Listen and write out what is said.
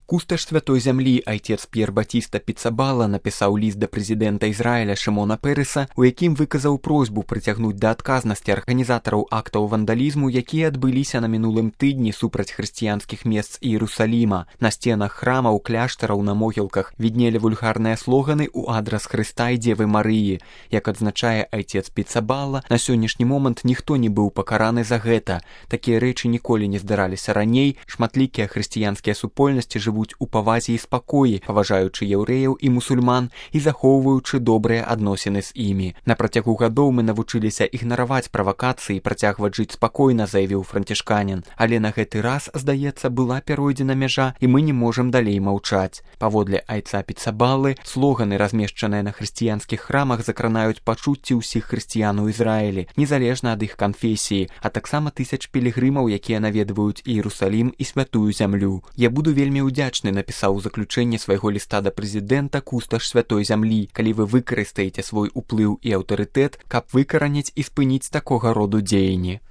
Кусташ святой зямлі айцец П'ер Батіста Піцабала напісаў ліст да прэзідэнта Ізраіля Шымона Переса, у якім выказаў просьбу прыцягнуць да адказнасці арганізатараў актаў вандалізму, якія адбыліся на мінулым тыдні супраць хрысціянскіх месц Іерусаліма. На сценах храмаў, кляштараў, на могілках віднелі вульгарныя слоганы ў адрас Хрыста і Дзевы Марыі. Як адзначае айцец Піцабала, на сённяшні момант ніхто не быў пакараны за гэта. Такія рэчы ніколі не здараліся раней. Шматлікія хрысціянскія супольнасці жывуць у павазе і спакоі, паважаючы яўрэяў і мусульман і захоўваючы добрыя адносіны з імі. На працягу гадоў мы навучыліся ігнараваць правакацыі і працягваць жыць спакойна, заявіў францішканін. Але на гэты раз, здаецца, была перайдзена мяжа, і мы не можам далей маўчаць. Паводле айца Піцабалы, слоганы, размешчаныя на хрысціянскіх храмах, закранаюць пачуцці ўсіх хрысціян у Ізраілі, незалежна ад іх канфесіі, а таксама тысяч пілігрымаў, якія наведваюць Іерусалім і святую зямлю. Я буду вельмі удзячны, напісаў у заключэнні свайго ліста да прэзідэнта кусташ святой зямлі, калі вы выкарыстаеце свой уплыў і аўтарытэт, каб выкараніць і спыніць такога роду дзеянні.